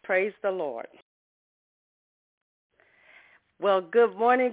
Praise the Lord. Well, good morning,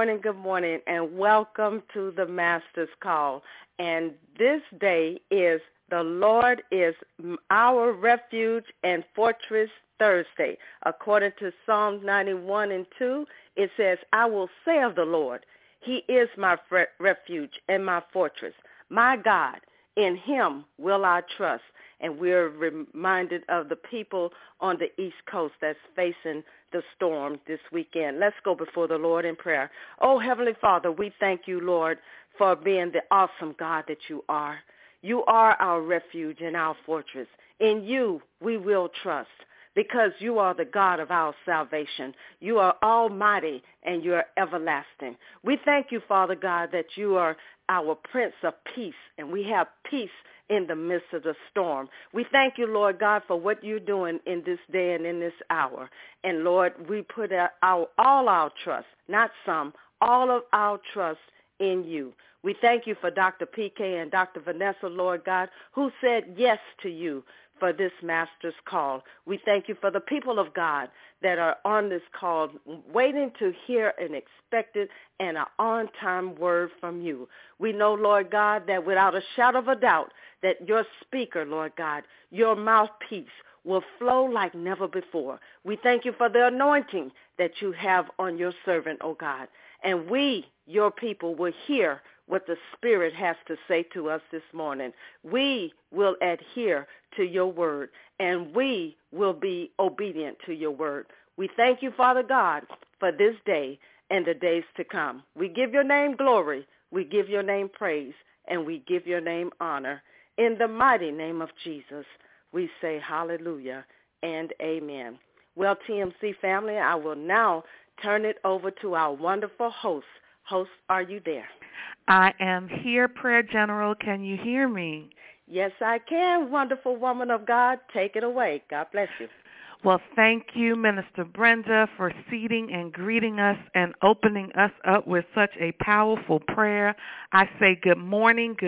and welcome to the Master's Call. And this day is the Lord is our refuge and fortress Thursday. According to Psalm 91:2, it says, I will say of the Lord, He is my refuge and my fortress. My God, in Him will I trust. And we're reminded of the people on the East Coast that's facing the storm this weekend. Let's go before the Lord in prayer. Oh, Heavenly Father, we thank you, Lord, for being the awesome God that you are. You are our refuge and our fortress. In you we will trust, because you are the God of our salvation. You are almighty and you are everlasting. We thank you, Father God, that you are our Prince of Peace, and we have peace in the midst of the storm. We thank you, Lord God, for what you're doing in this day and in this hour. And, Lord, we put all our trust, not some, all of our trust in you. We thank you for Dr. PK and Dr. Vanessa, Lord God, who said yes to you for this Master's Call. We thank you for the people of God that are on this call, waiting to hear an expected and an on-time word from you. We know, Lord God, that without a shadow of a doubt, that your speaker, Lord God, your mouthpiece will flow like never before. We thank you for the anointing that you have on your servant, oh God. And we, your people, will hear what the Spirit has to say to us this morning. We will adhere to your word, and we will be obedient to your word. We thank you, Father God, for this day and the days to come. We give your name glory, we give your name praise, and we give your name honor. In the mighty name of Jesus, we say hallelujah and amen. Well, TMC family, I will now turn it over to our wonderful host. Host, are you there? I am here, Prayer General. Can you hear me? Yes, I can, wonderful woman of God. Take it away. God bless you. Well, thank you, Minister Brenda, for seating and greeting us and opening us up with such a powerful prayer. I say good morning,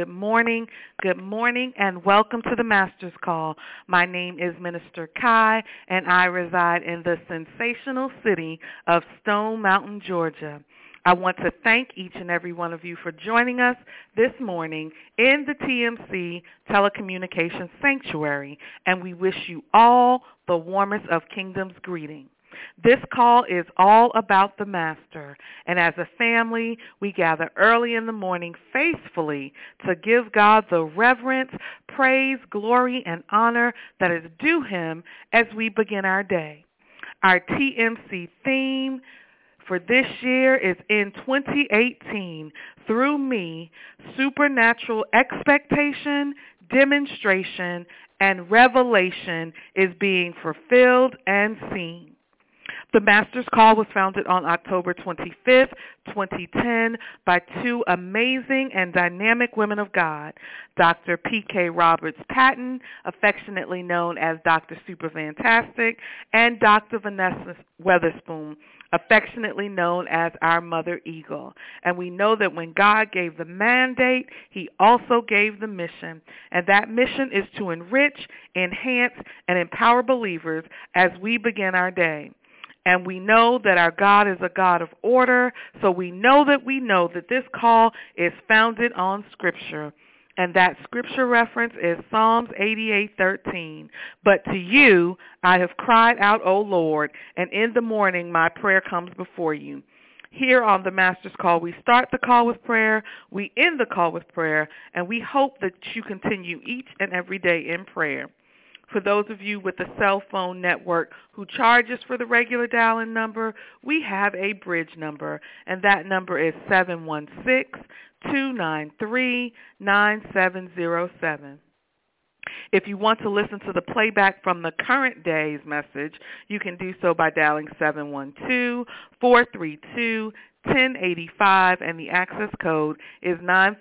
and welcome to the Master's Call. My name is Minister Kai, and I reside in the sensational city of Stone Mountain, Georgia. I want to thank each and every one of you for joining us this morning in the TMC Telecommunications Sanctuary, and we wish you all the warmest of Kingdom's greeting. This call is all about the Master, and as a family, we gather early in the morning faithfully to give God the reverence, praise, glory, and honor that is due him as we begin our day. Our TMC theme for this year is in 2018, through me, supernatural expectation, demonstration, and revelation is being fulfilled and seen. The Master's Call was founded on October 25th, 2010 by two amazing and dynamic women of God, Dr. P.K. Roberts Patton, affectionately known as Dr. Super Fantastic, and Dr. Vanessa Weatherspoon, affectionately known as our Mother Eagle. And we know that when God gave the mandate, he also gave the mission. And that mission is to enrich, enhance, and empower believers as we begin our day. And we know that our God is a God of order, so we know that this call is founded on Scripture. And that Scripture reference is Psalms 88:13. But to you I have cried out, O Lord, and in the morning my prayer comes before you. Here on the Master's Call, we start the call with prayer, we end the call with prayer, and we hope that you continue each and every day in prayer. For those of you with the cell phone network who charges for the regular dial-in number, we have a bridge number, and that number is 716-293-9707. If you want to listen to the playback from the current day's message, you can do so by dialing 712-432-1085, and the access code is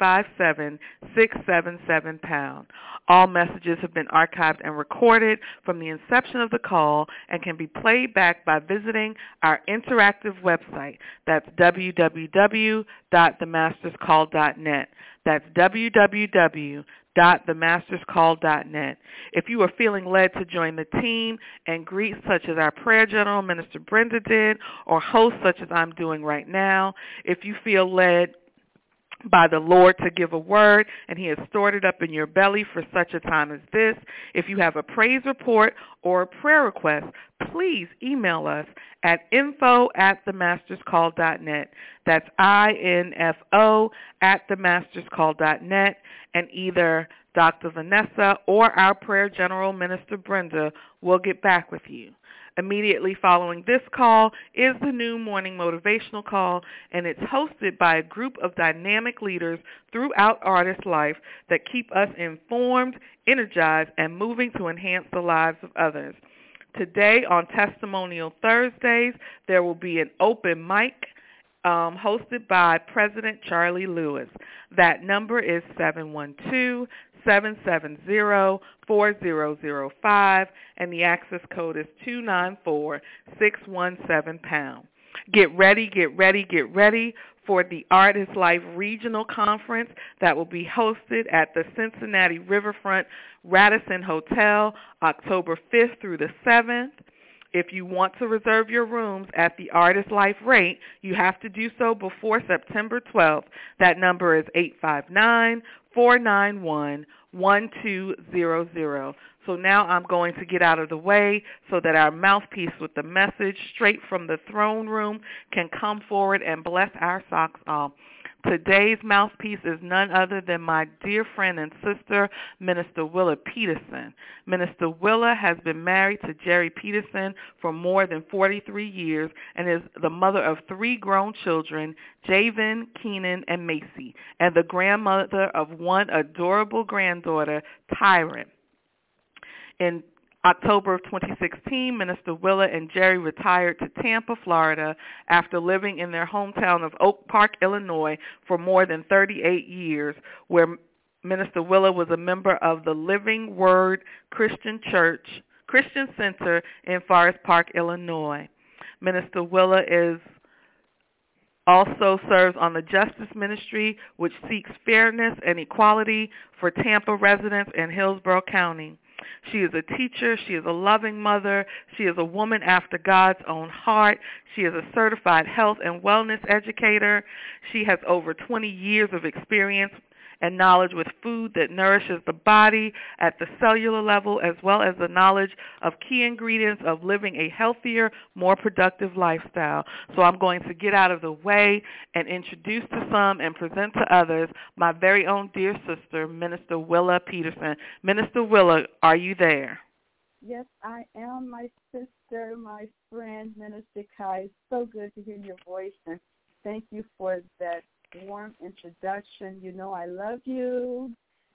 957-677#. All messages have been archived and recorded from the inception of the call and can be played back by visiting our interactive website. That's www.themasterscall.net. That's www.themasterscall.net. www.themasterscall.net. If you are feeling led to join the team and greet such as our prayer general, Minister Brenda did, or host such as I'm doing right now, if you feel led by the Lord to give a word, and he has stored it up in your belly for such a time as this. If you have a praise report or a prayer request, please email us at info@themasterscall.net. That's info@themasterscall.net, and either Dr. Vanessa or our prayer general, Minister Brenda, will get back with you. Immediately following this call is the new morning motivational call, and it's hosted by a group of dynamic leaders throughout Artist Life that keep us informed, energized, and moving to enhance the lives of others. Today on Testimonial Thursdays, there will be an open mic hosted by President Charlie Lewis. That number is 712-770-4005, and the access code is 294-617#. Get ready for the Artist Life Regional Conference that will be hosted at the Cincinnati Riverfront Radisson Hotel October 5th through the 7th. If you want to reserve your rooms at the Artist Life rate, you have to do so before September 12th. That number is 859-491-1200. So now I'm going to get out of the way so that our mouthpiece with the message straight from the throne room can come forward and bless our socks off. Today's mouthpiece is none other than my dear friend and sister, Minister Willa Peterson. Minister Willa has been married to Jerry Peterson for more than 43 years and is the mother of 3 grown children, Javen, Keenan, and Macy, and the grandmother of 1 adorable granddaughter, Tyron. In October of 2016, Minister Willa and Jerry retired to Tampa, Florida, after living in their hometown of Oak Park, Illinois, for more than 38 years, where Minister Willa was a member of the Living Word Christian Center in Forest Park, Illinois. Minister Willa also serves on the Justice Ministry, which seeks fairness and equality for Tampa residents in Hillsborough County. She is a teacher. She is a loving mother. She is a woman after God's own heart. She is a certified health and wellness educator. She has over 20 years of experience and knowledge with food that nourishes the body at the cellular level, as well as the knowledge of key ingredients of living a healthier, more productive lifestyle. So I'm going to get out of the way and introduce to some and present to others my very own dear sister, Minister Willa Peterson. Minister Willa, are you there? Yes, I am, my sister, my friend, Minister Kai. It's so good to hear your voice, and thank you for that warm introduction. You know I love you.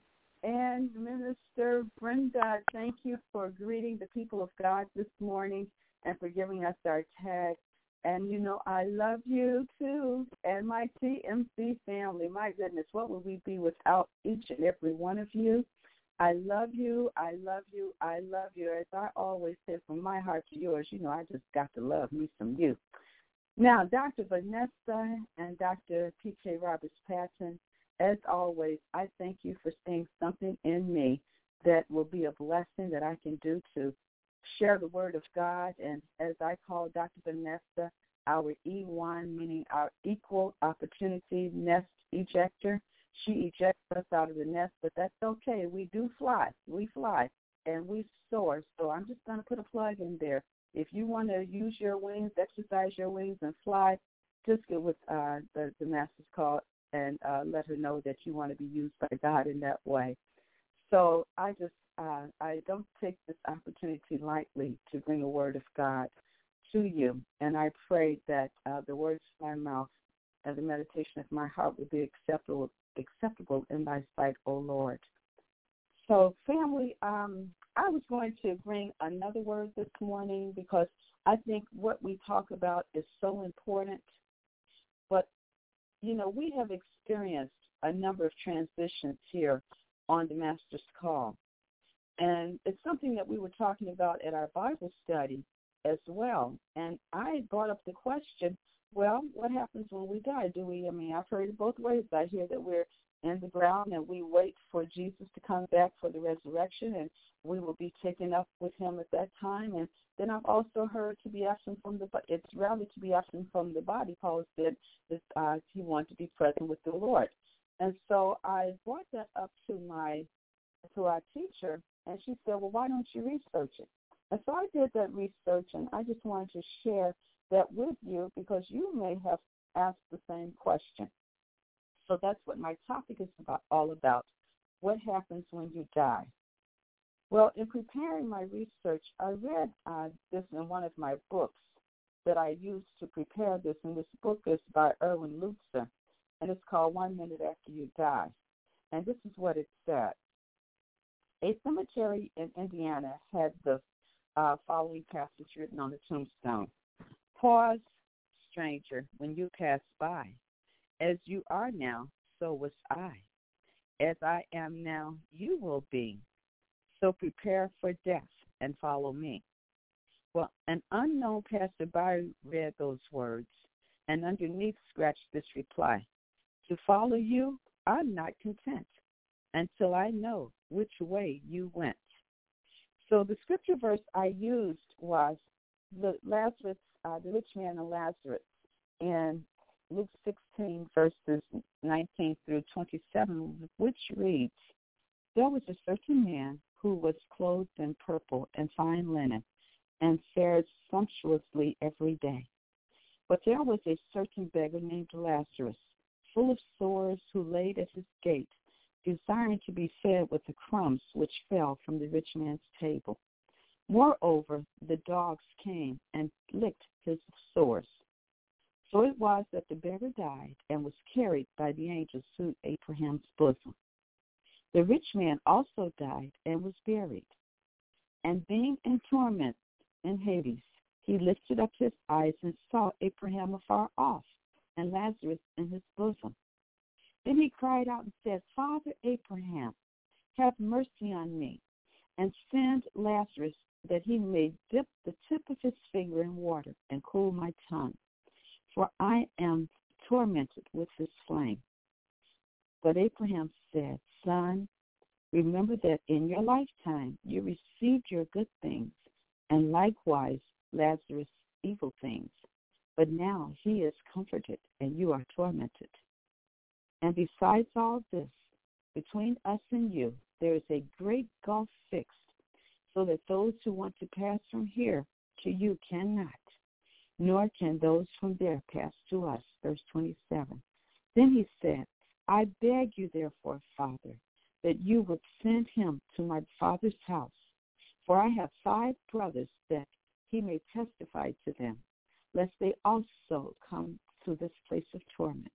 And Minister Brenda, thank you for greeting the people of God this morning and for giving us our tag. And you know I love you too. And my TMC family, my goodness, what would we be without each and every one of you? I love you, I love you, I love you. As I always say, from my heart to yours, you know I just got to love me some you. Now, Dr. Vanessa and Dr. P.K. Roberts-Patton, as always, I thank you for seeing something in me that will be a blessing that I can do to share the word of God. And as I call Dr. Vanessa, our E1, meaning our equal opportunity nest ejector. She ejects us out of the nest, but that's okay. We do fly. We fly, and we soar. So I'm just going to put a plug in there. If you want to use your wings, exercise your wings, and fly, just get with the Master's Call and let her know that you want to be used by God in that way. So I don't take this opportunity lightly to bring a word of God to you, and I pray that the words of my mouth and the meditation of my heart will be acceptable in thy sight, O Lord. So, family, I was going to bring another word this morning because I think what we talk about is so important. But, you know, we have experienced a number of transitions here on the Master's Call. And it's something that we were talking about at our Bible study as well. And I brought up the question, well, what happens when we die? I've heard it both ways. I hear that we're in the ground, and we wait for Jesus to come back for the resurrection, and we will be taken up with him at that time. And then I've also heard to be absent from the body. It's rather to be absent from the body. Paul said that he wanted to be present with the Lord. And so I brought that up to our teacher, and she said, well, why don't you research it? And so I did that research, and I just wanted to share that with you because you may have asked the same question. So that's what my topic is all about. What happens when you die? Well, in preparing my research, I read this in one of my books that I used to prepare this, and this book is by Erwin Lutzer, and it's called 1 Minute After You Die. And this is what it said. A cemetery in Indiana had the following passage written on the tombstone. Pause, stranger, when you pass by. As you are now, so was I. As I am now, you will be. So prepare for death and follow me. Well, an unknown passerby read those words and underneath scratched this reply. To follow you, I'm not content until I know which way you went. So the scripture verse I used was the rich man and Lazarus in Luke 16, verses 19 through 27, which reads, there was a certain man who was clothed in purple and fine linen and fared sumptuously every day. But there was a certain beggar named Lazarus, full of sores, who laid at his gate, desiring to be fed with the crumbs which fell from the rich man's table. Moreover, the dogs came and licked his sores. So it was that the beggar died and was carried by the angels to Abraham's bosom. The rich man also died and was buried. And being in torment in Hades, he lifted up his eyes and saw Abraham afar off and Lazarus in his bosom. Then he cried out and said, Father Abraham, have mercy on me, and send Lazarus that he may dip the tip of his finger in water and cool my tongue, for I am tormented with this flame. But Abraham said, Son, remember that in your lifetime you received your good things, and likewise Lazarus evil things. But now he is comforted, and you are tormented. And besides all this, between us and you, there is a great gulf fixed, so that those who want to pass from here to you cannot, nor can those from there pass to us. Verse 27. Then he said, I beg you, therefore, Father, that you would send him to my father's house, for I have 5 brothers, that he may testify to them, lest they also come to this place of torment.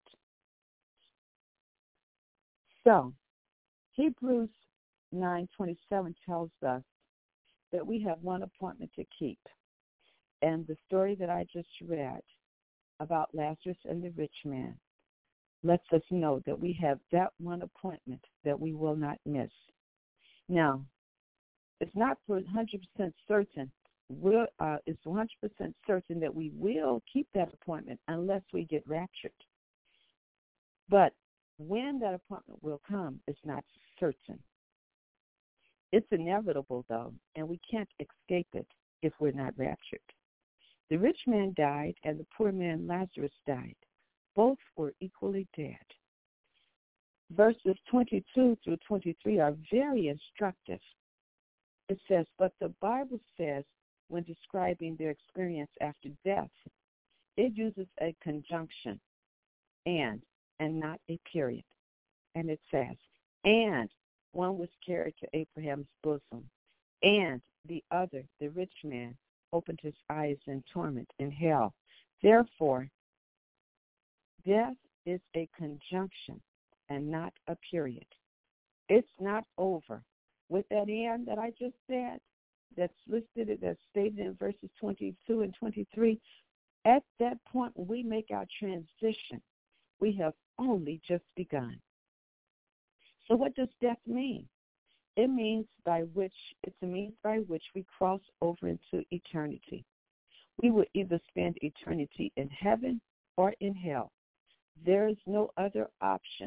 So, Hebrews 9:27 tells us that we have one appointment to keep. And the story that I just read about Lazarus and the rich man lets us know that we have that one appointment that we will not miss. Now, it's not for 100% certain. It's 100% certain that we will keep that appointment unless we get raptured. But when that appointment will come is not certain. It's inevitable, though, and we can't escape it if we're not raptured. The rich man died, and the poor man Lazarus died. Both were equally dead. Verses 22 through 23 are very instructive. It says, but the Bible says, when describing their experience after death, it uses a conjunction, and not a period. And it says, and one was carried to Abraham's bosom, and the other, the rich man, opened his eyes in torment in hell. Therefore, death is a conjunction and not a period. It's not over. With that and that I just said, that's listed, that's stated in verses 22 and 23, at that point when we make our transition, we have only just begun. So what does death mean? It's a means by which we cross over into eternity. We will either spend eternity in heaven or in hell. There is no other option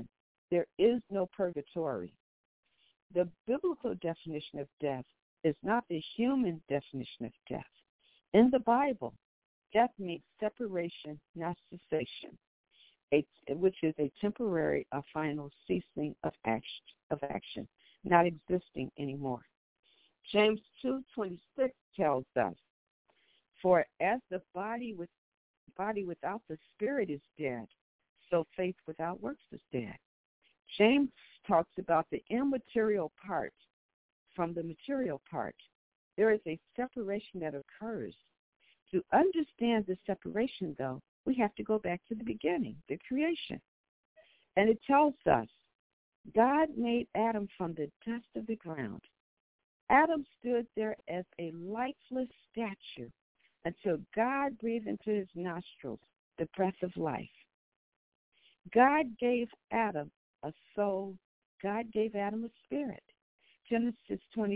There is no purgatory. The biblical definition of death is not the human definition of death. In the Bible, death means separation, not cessation, which is a temporary or final ceasing of action, not existing anymore. James 2:26 tells us, "For as the body without the spirit is dead, so faith without works is dead." James talks about the immaterial part from the material part. There is a separation that occurs. To understand the separation, though, we have to go back to the beginning, the creation. And it tells us, God made Adam from the dust of the ground. Adam stood there as a lifeless statue until God breathed into his nostrils the breath of life. God gave Adam a soul. God gave Adam a spirit. Genesis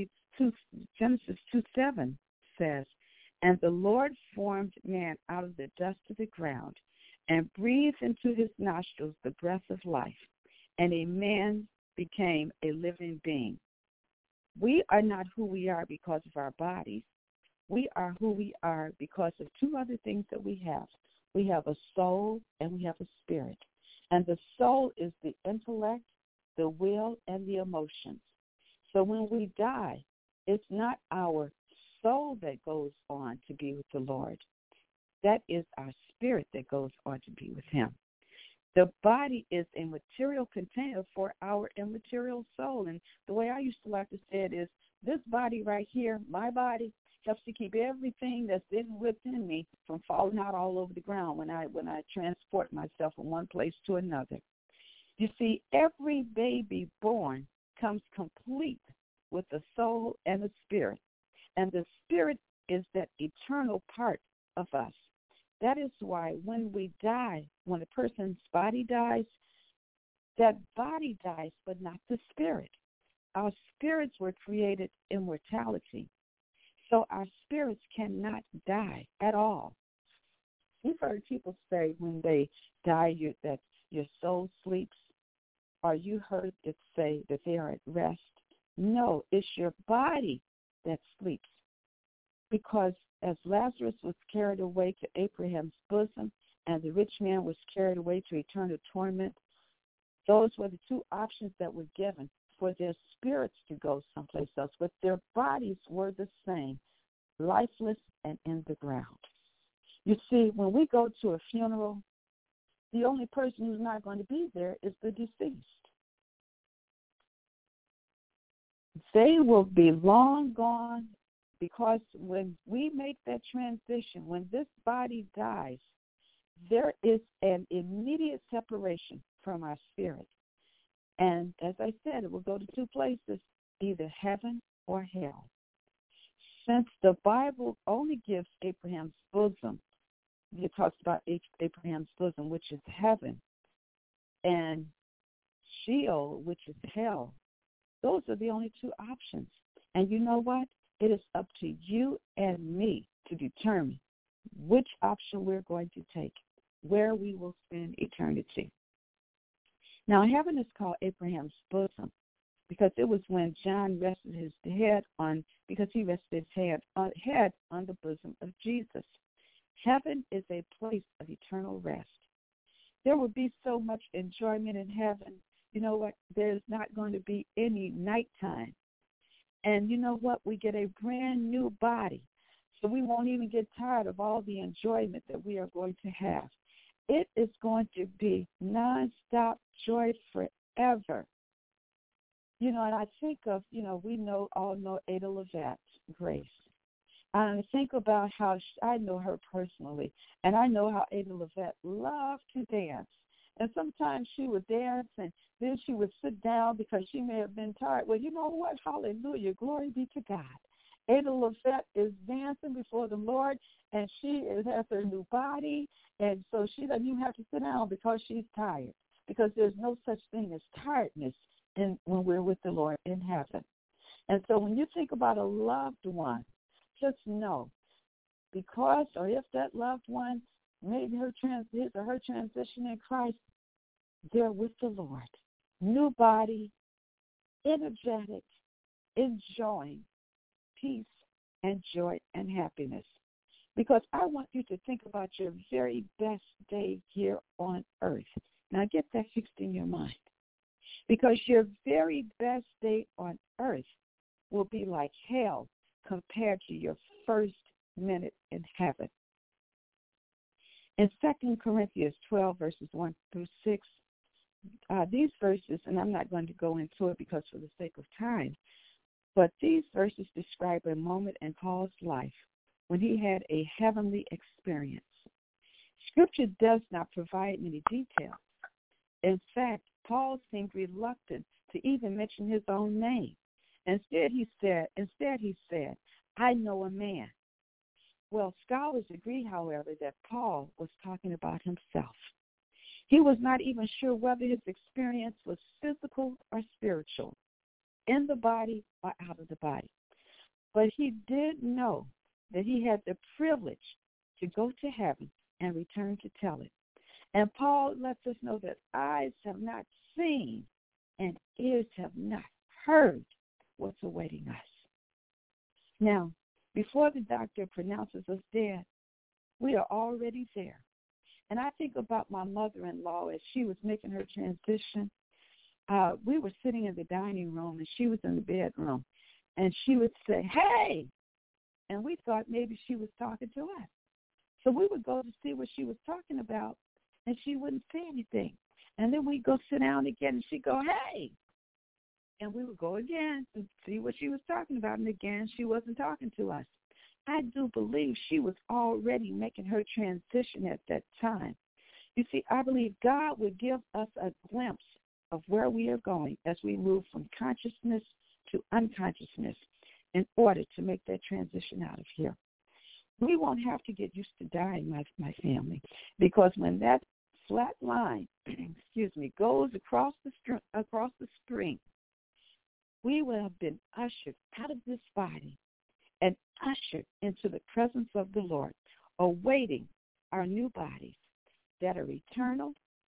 2:7 says, "And the Lord formed man out of the dust of the ground and breathed into his nostrils the breath of life, and a man became a living being." We are not who we are because of our bodies. We are who we are because of two other things that we have. We have a soul and we have a spirit. And the soul is the intellect, the will, and the emotions. So when we die, it's not our soul that goes on to be with the Lord. That is our spirit that goes on to be with him. The body is a material container for our immaterial soul. And the way I used to like to say it is, this body right here, my body, helps to keep everything that's within me from falling out all over the ground when I transport myself from one place to another. You see, every baby born comes complete with the soul and the spirit. And the spirit is that eternal part of us. That is why when we die, when a person's body dies, that body dies, but not the spirit. Our spirits were created immortality. So our spirits cannot die at all. You've heard people say when they die that your soul sleeps, or you heard it say that they are at rest. No, it's your body that sleeps. Because as Lazarus was carried away to Abraham's bosom and the rich man was carried away to eternal torment, those were the two options that were given for their spirits to go someplace else, but their bodies were the same, lifeless and in the ground. You see, when we go to a funeral, the only person who's not going to be there is the deceased. They will be long gone, because when we make that transition, when this body dies, there is an immediate separation from our spirit. And as I said, it will go to two places, either heaven or hell. Since the Bible only gives Abraham's bosom, it talks about Abraham's bosom, which is heaven, and Sheol, which is hell. Those are the only two options. And you know what? It is up to you and me to determine which option we're going to take, where we will spend eternity. Now, heaven is called Abraham's bosom because it was when John rested his head on, because he rested his head on the bosom of Jesus. Heaven is a place of eternal rest. There will be so much enjoyment in heaven. You know what? There's not going to be any nighttime. And you know what? We get a brand new body. So we won't even get tired of all the enjoyment that we are going to have. It is going to be nonstop joy forever. You know, and I think of, we all know Ada Levette, Grace. And I think about how I know her personally, and I know how Ada Levette loved to dance. And sometimes she would dance, and then she would sit down because she may have been tired. Well, you know what? Hallelujah. Glory be to God. Ada Levette is dancing before the Lord, and she has her new body, and so she doesn't even have to sit down because she's tired, because there's no such thing as tiredness when we're with the Lord in heaven. And so when you think about a loved one, just know, because or if that loved one made his or her transition in Christ, they're with the Lord. new body, energetic, enjoying peace and joy and happiness. Because I want you to think about your very best day here on earth. Now get that fixed in your mind. Because your very best day on earth will be like hell compared to your first minute in heaven. In 2 Corinthians 12, verses 1 through 6, these verses, and I'm not going to go into it because for the sake of time, but these verses describe a moment in Paul's life when he had a heavenly experience. Scripture does not provide many details. In fact, Paul seemed reluctant to even mention his own name. Instead, he said, I know a man. Well, scholars agree, however, that Paul was talking about himself. He was not even sure whether his experience was physical or spiritual, in the body or out of the body. But he did know that he had the privilege to go to heaven and return to tell it. And Paul lets us know that eyes have not seen and ears have not heard what's awaiting us. Now, before the doctor pronounces us dead, we are already there. And I think about my mother-in-law as she was making her transition. We were sitting in the dining room, and she was in the bedroom. And she would say, hey! And we thought maybe she was talking to us. So we would go to see what she was talking about, and she wouldn't say anything. And then we'd go sit down again, and she'd go, hey! And we would go again to see what she was talking about, and again, she wasn't talking to us. I do believe she was already making her transition at that time. You see, I believe God would give us a glimpse of where we are going as we move from consciousness to unconsciousness in order to make that transition out of here. We won't have to get used to dying, my family, because when that flat line, goes across the spring, we will have been ushered out of this body and ushered into the presence of the Lord, awaiting our new bodies that are eternal,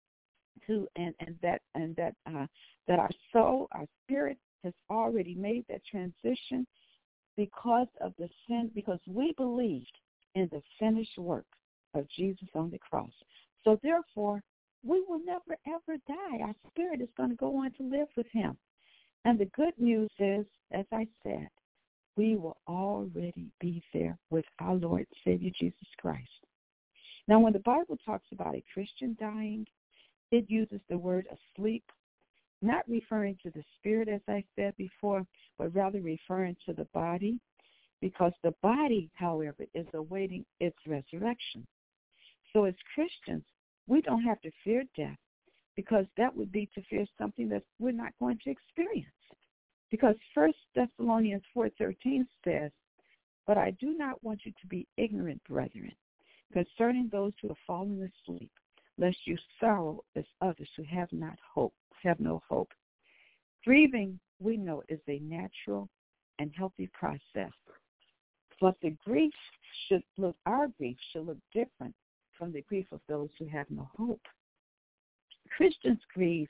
that our soul, our spirit has already made that transition because of the sin, because we believed in the finished work of Jesus on the cross. So therefore, we will never, ever die. Our spirit is going to go on to live with him. And the good news is, as I said, we will already be there with our Lord and Savior Jesus Christ. Now, when the Bible talks about a Christian dying, it uses the word asleep, not referring to the spirit, as I said before, but rather referring to the body, because the body, however, is awaiting its resurrection. So as Christians, we don't have to fear death, because that would be to fear something that we're not going to experience. Because 1 Thessalonians 4:13 says, but I do not want you to be ignorant, brethren, concerning those who have fallen asleep, lest you sorrow as others who have no hope. Grieving, we know, is a natural and healthy process. But our grief should look different from the grief of those who have no hope. Christians we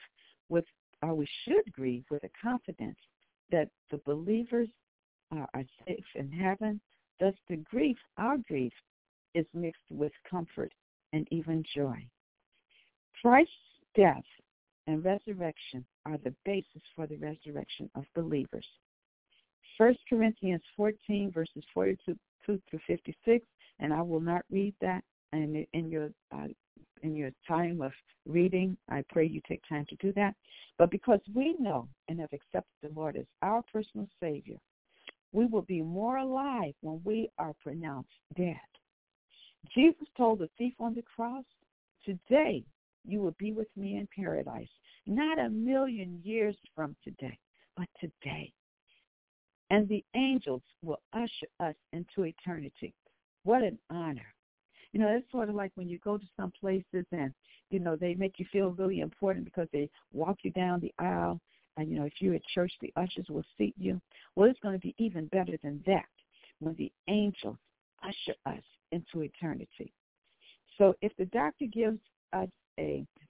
should grieve with a confidence that the believers are safe in heaven. Thus, our grief, is mixed with comfort and even joy. Christ's death and resurrection are the basis for the resurrection of believers. 1 Corinthians 14, verses 42 through 56, and I will not read that. And in your time of reading, I pray you take time to do that. But because we know and have accepted the Lord as our personal Savior, we will be more alive when we are pronounced dead. Jesus told the thief on the cross, today you will be with me in paradise. Not 1,000,000 years from today, but today. And the angels will usher us into eternity. What an honor. You know, it's sort of like when you go to some places and, they make you feel really important because they walk you down the aisle. And, if you're at church, the ushers will seat you. Well, it's going to be even better than that when the angels usher us into eternity. So if the doctor gives us a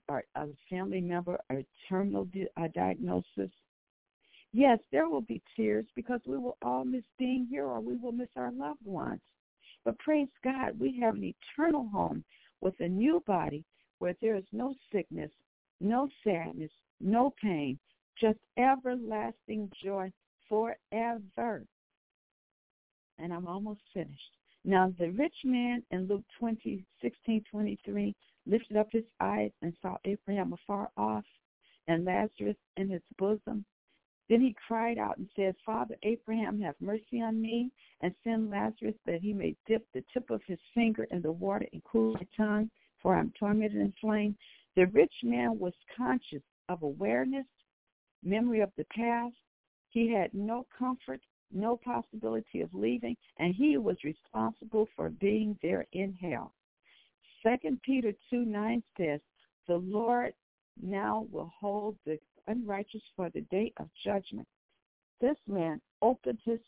or a family member a terminal diagnosis, yes, there will be tears because we will all miss being here or we will miss our loved ones. But praise God, we have an eternal home with a new body where there is no sickness, no sadness, no pain, just everlasting joy forever. And I'm almost finished. Now, the rich man in Luke 16:23 lifted up his eyes and saw Abraham afar off and Lazarus in his bosom. Then he cried out and said, Father Abraham, have mercy on me and send Lazarus that he may dip the tip of his finger in the water and cool my tongue, for I'm tormented in flame. The rich man was conscious of awareness, memory of the past. He had no comfort, no possibility of leaving, and he was responsible for being there in hell. 2 Peter 2:9 says, the Lord now will hold the unrighteous for the day of judgment. This rich man opened his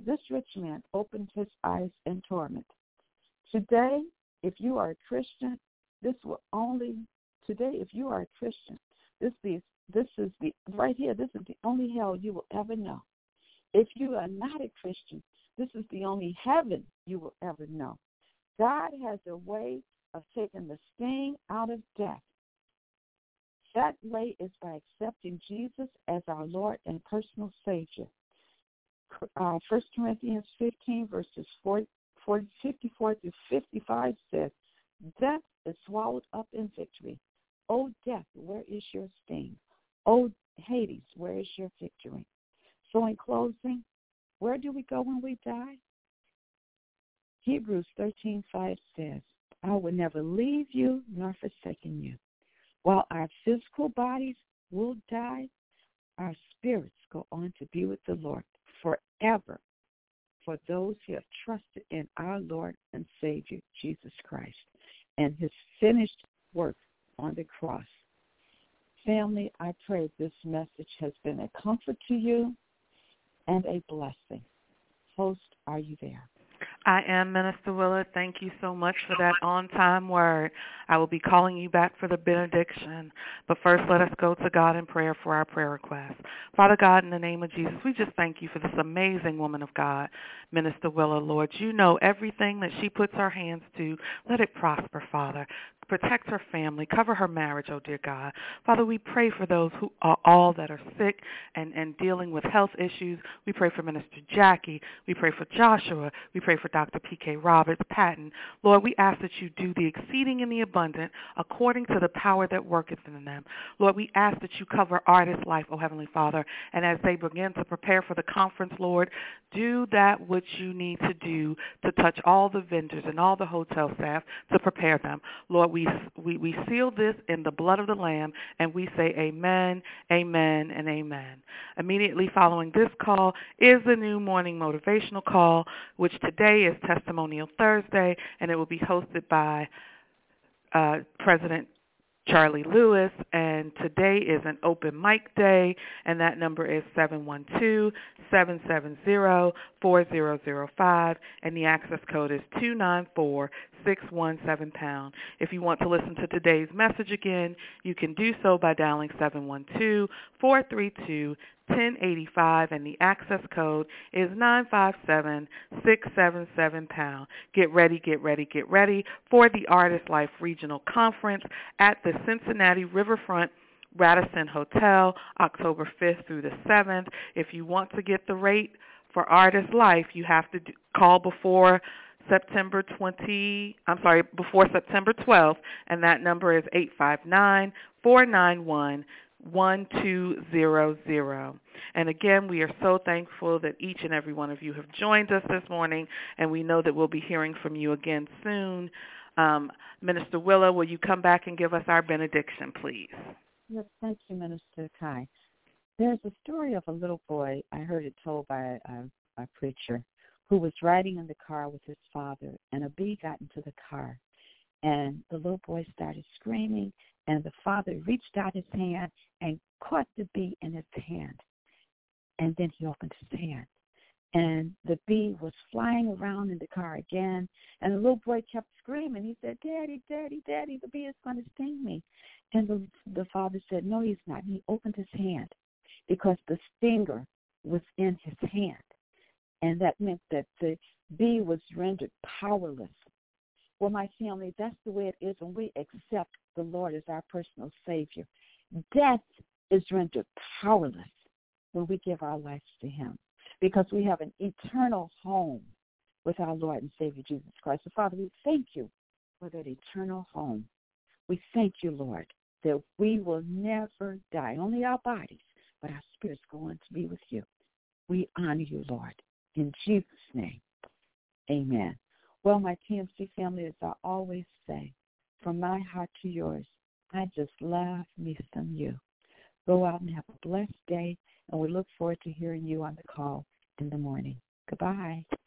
eyes in torment. Today, if you are a Christian, this is the only hell you will ever know. If you are not a Christian, this is the only heaven you will ever know. God has a way of taking the sting out of death. That way is by accepting Jesus as our Lord and personal Savior. 1 Corinthians 15, verses 54 through 55 says, death is swallowed up in victory. O death, where is your sting? O Hades, where is your victory? So in closing, where do we go when we die? Hebrews 13:5 says, I will never leave you nor forsaken you. While our physical bodies will die, our spirits go on to be with the Lord forever for those who have trusted in our Lord and Savior, Jesus Christ, and his finished work on the cross. Family, I pray this message has been a comfort to you and a blessing. Host, are you there? I am, Minister Willa. Thank you so much for that on-time word. I will be calling you back for the benediction. But first, let us go to God in prayer for our prayer request. Father God, in the name of Jesus, we just thank you for this amazing woman of God, Minister Willa, Lord. You know everything that she puts her hands to. Let it prosper, Father. Protect her family. Cover her marriage, oh dear God. Father, we pray for those who are all that are sick and dealing with health issues. We pray for Minister Jackie. We pray for Joshua. We pray for Dr. P.K. Roberts, Patton. Lord, we ask that you do the exceeding and the abundant according to the power that worketh in them. Lord, we ask that you cover Artist Life, oh Heavenly Father, and as they begin to prepare for the conference, Lord, do that which you need to do to touch all the vendors and all the hotel staff to prepare them. Lord, we seal this in the blood of the Lamb, and we say amen, amen, and amen. Immediately following this call is the new morning motivational call, which today is Testimonial Thursday, and it will be hosted by President Charlie Lewis, and today is an open mic day, and that number is 712-770-4005, and the access code is 294-617#. If you want to listen to today's message again, you can do so by dialing 712-432-1085, and the access code is 957-677#. Get ready, get ready, get ready for the Artist Life Regional Conference at the Cincinnati Riverfront Radisson Hotel, October 5th through the 7th. If you want to get the rate for Artist Life, you have to call before September 12th, and that number is 859-491-1200. And again, we are so thankful that each and every one of you have joined us this morning, and we know that we'll be hearing from you again soon. Minister Willa, will you come back and give us our benediction, please? Yes, thank you, Minister Kai. There's a story of a little boy. I heard it told by a preacher who was riding in the car with his father, and a bee got into the car. And the little boy started screaming, and the father reached out his hand and caught the bee in his hand. And then he opened his hand. And the bee was flying around in the car again, and the little boy kept screaming. He said, "Daddy, Daddy, Daddy, the bee is going to sting me." And the father said, "No, he's not." And he opened his hand because the stinger was in his hand, and that meant that the bee was rendered powerless. Well, my family, that's the way it is when we accept the Lord as our personal Savior. Death is rendered powerless when we give our lives to him, because we have an eternal home with our Lord and Savior Jesus Christ. So, Father, we thank you for that eternal home. We thank you, Lord, that we will never die, only our bodies, but our spirits go on to be with you. We honor you, Lord, in Jesus' name. Amen. Well, my TMC family, as I always say, from my heart to yours, I just love me some you. Go out and have a blessed day, and we look forward to hearing you on the call in the morning. Goodbye.